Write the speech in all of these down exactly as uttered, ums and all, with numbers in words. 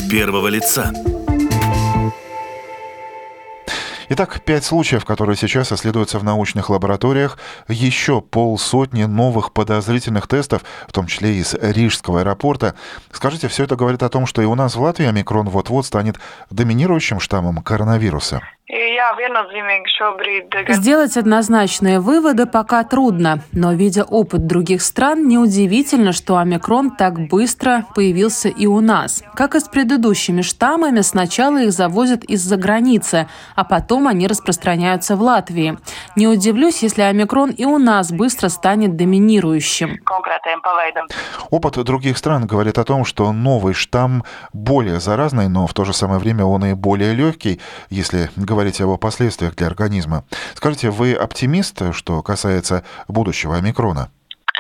от первого лица. Итак, пять случаев, которые сейчас исследуются в научных лабораториях, еще полсотни новых подозрительных тестов, в том числе из Рижского аэропорта. Скажите, все это говорит о том, что и у нас в Латвии омикрон вот-вот станет доминирующим штаммом коронавируса? Сделать однозначные выводы пока трудно, но, видя опыт других стран, неудивительно, что омикрон так быстро появился и у нас. Как и с предыдущими штаммами, сначала их завозят из-за границы, а потом они распространяются в Латвии. Не удивлюсь, если омикрон и у нас быстро станет доминирующим. Опыт других стран говорит о том, что новый штамм более заразный, но в то же самое время он и более легкий, если говорить говорить о его последствиях для организма. Скажите, вы оптимист, что касается будущего омикрона?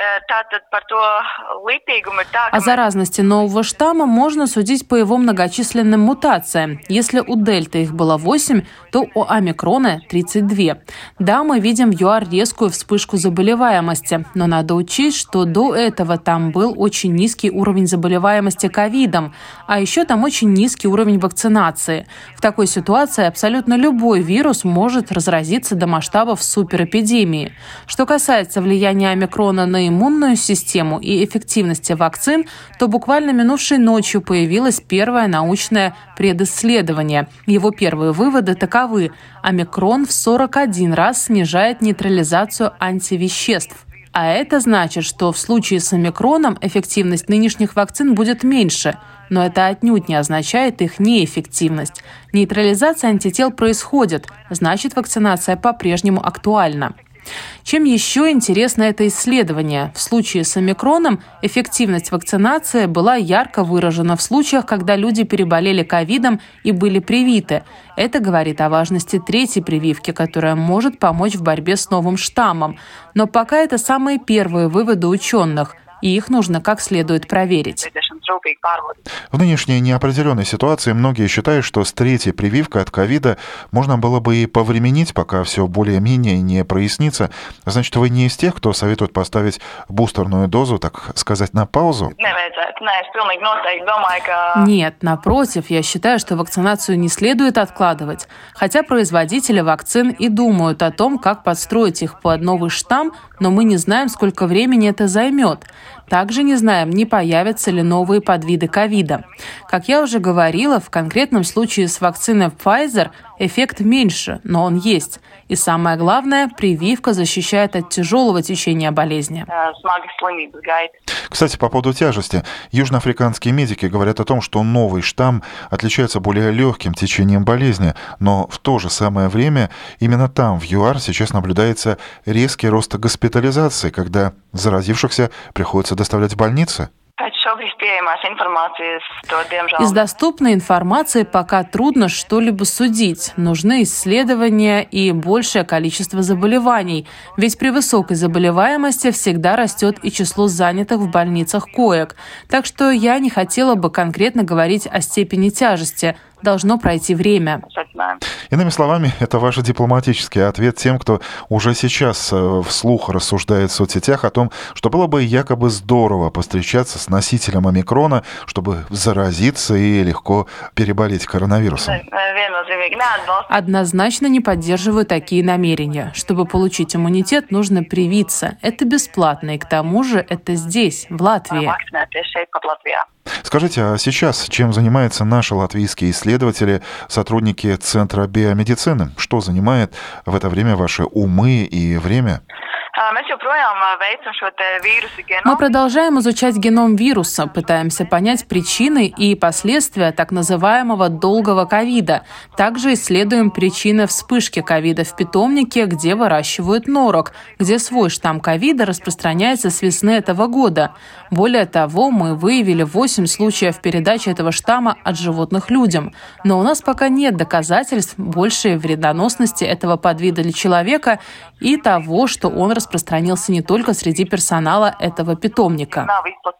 О заразности нового штамма можно судить по его многочисленным мутациям. Если у дельты их было восемь, то у омикрона тридцать два. Да, мы видим в ЮАР резкую вспышку заболеваемости, но надо учесть, что до этого там был очень низкий уровень заболеваемости ковидом, а еще там очень низкий уровень вакцинации. В такой ситуации абсолютно любой вирус может разразиться до масштабов суперэпидемии. Что касается влияния омикрона на иммунную систему и эффективности вакцин, то буквально минувшей ночью появилось первое научное предисследование. Его первые выводы таковы. Омикрон в сорок один раз снижает нейтрализацию антивеществ. А это значит, что в случае с омикроном эффективность нынешних вакцин будет меньше. Но это отнюдь не означает их неэффективность. Нейтрализация антител происходит, значит, вакцинация по-прежнему актуальна. Чем еще интересно это исследование? В случае с омикроном эффективность вакцинации была ярко выражена в случаях, когда люди переболели ковидом и были привиты. Это говорит о важности третьей прививки, которая может помочь в борьбе с новым штаммом. Но пока это самые первые выводы ученых, и их нужно как следует проверить. В нынешней неопределенной ситуации многие считают, что с третьей прививкой от ковида можно было бы и повременить, пока все более-менее не прояснится. Значит, вы не из тех, кто советует поставить бустерную дозу, так сказать, на паузу? Нет, напротив, я считаю, что вакцинацию не следует откладывать. Хотя производители вакцин и думают о том, как подстроить их под новый штамм, но мы не знаем, сколько времени это займет. Также не знаем, не появятся ли новые подвиды ковида. Как я уже говорила, в конкретном случае с вакциной Pfizer эффект меньше, но он есть. И самое главное, прививка защищает от тяжелого течения болезни. Кстати, по поводу тяжести. Южноафриканские медики говорят о том, что новый штамм отличается более легким течением болезни, но в то же самое время именно там, в ЮАР, сейчас наблюдается резкий рост госпитализации, когда заразившихся приходится доставлять в больницы. Из доступной информации пока трудно что-либо судить. Нужны исследования и большее количество заболеваний. Ведь при высокой заболеваемости всегда растет и число занятых в больницах коек. Так что я не хотела бы конкретно говорить о степени тяжести. Должно пройти время. Иными словами, это ваш дипломатический ответ тем, кто уже сейчас вслух рассуждает в соцсетях о том, что было бы якобы здорово повстречаться с носителем омикрона, чтобы заразиться и легко переболеть коронавирусом. Однозначно не поддерживаю такие намерения. Чтобы получить иммунитет, нужно привиться. Это бесплатно, и к тому же это здесь, в Латвии. Скажите, а сейчас чем занимаются наши латвийские исследователи, сотрудники Центра биомедицины? Что занимает в это время ваши умы и время? Мы продолжаем изучать геном вируса, пытаемся понять причины и последствия так называемого долгого ковида. Также исследуем причины вспышки ковида в питомнике, где выращивают норок, где свой штамм ковида распространяется с весны этого года. Более того, мы выявили восемь случаев передачи этого штамма от животных людям. Но у нас пока нет доказательств большей вредоносности этого подвида для человека и того, что он распространился не только среди персонала этого питомника.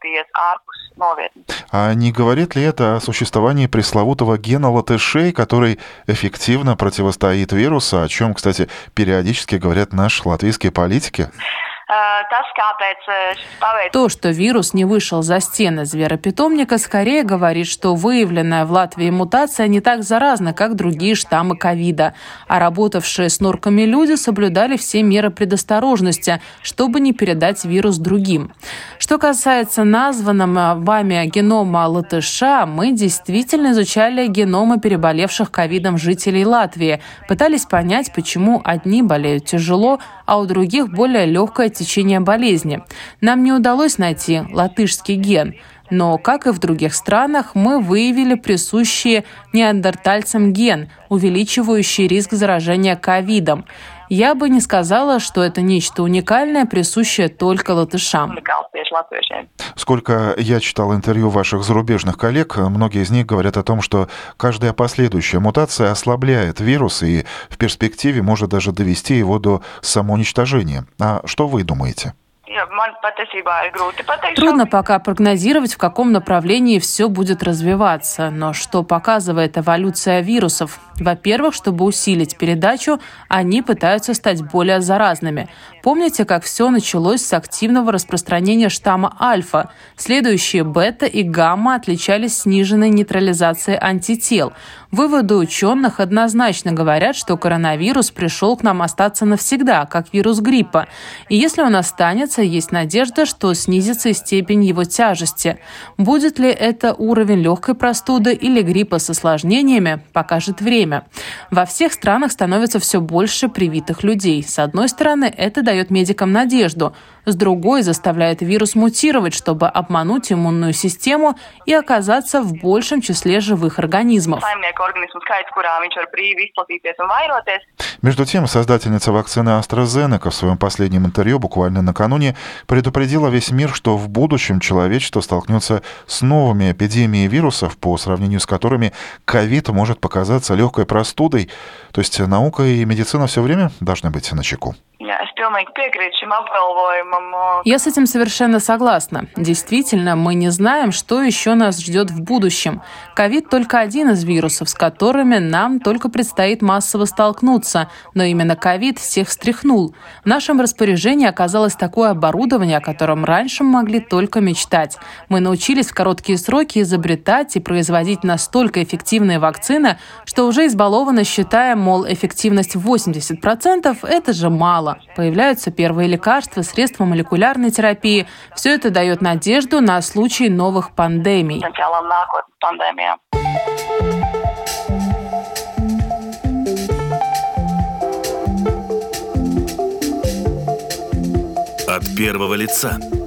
А не говорит ли это о существовании пресловутого гена латышей, который эффективно противостоит вирусу, о чем, кстати, периодически говорят наши латвийские политики? То, что вирус не вышел за стены зверопитомника, скорее говорит, что выявленная в Латвии мутация не так заразна, как другие штаммы ковида. А работавшие с норками люди соблюдали все меры предосторожности, чтобы не передать вирус другим. Что касается названного вами генома латыша, мы действительно изучали геномы переболевших ковидом жителей Латвии, пытались понять, почему одни болеют тяжело, а у других более легкое течение болезни. Нам не удалось найти латышский ген, но, как и в других странах, мы выявили присущий неандертальцам ген, увеличивающий риск заражения ковидом. Я бы не сказала, что это нечто уникальное, присущее только латышам. Сколько я читал интервью ваших зарубежных коллег, многие из них говорят о том, что каждая последующая мутация ослабляет вирус и в перспективе может даже довести его до самоуничтожения. А что вы думаете? Трудно пока прогнозировать, в каком направлении все будет развиваться. Но что показывает эволюция вирусов? Во-первых, чтобы усилить передачу, они пытаются стать более заразными. Помните, как все началось с активного распространения штамма альфа? Следующие бета и гамма отличались сниженной нейтрализацией антител. Выводы ученых однозначно говорят, что коронавирус пришел к нам остаться навсегда, как вирус гриппа. И если он останется, есть надежда, что снизится и степень его тяжести. Будет ли это уровень легкой простуды или гриппа с осложнениями, покажет время. Во всех странах становится все больше привитых людей. С одной стороны, это дает медикам надежду. С другой, заставляет вирус мутировать, чтобы обмануть иммунную систему и оказаться в большем числе живых организмов. Между тем, создательница вакцины AstraZeneca в своем последнем интервью буквально накануне предупредила весь мир, что в будущем человечество столкнется с новыми эпидемиями вирусов, по сравнению с которыми ковид может показаться легкой простудой. То есть наука и медицина все время должны быть начеку. Я с этим совершенно согласна. Действительно, мы не знаем, что еще нас ждет в будущем. Ковид только один из вирусов, с которыми нам только предстоит массово столкнуться. Но именно ковид всех встряхнул. В нашем распоряжении оказалось такое оборудование, о котором раньше мы могли только мечтать. Мы научились в короткие сроки изобретать и производить настолько эффективные вакцины, что уже избалованно считаем, мол, эффективность восемьдесят процентов – это же мало. Появляются первые лекарства, средства молекулярной терапии. Все это дает надежду на случай новых пандемий. От первого лица.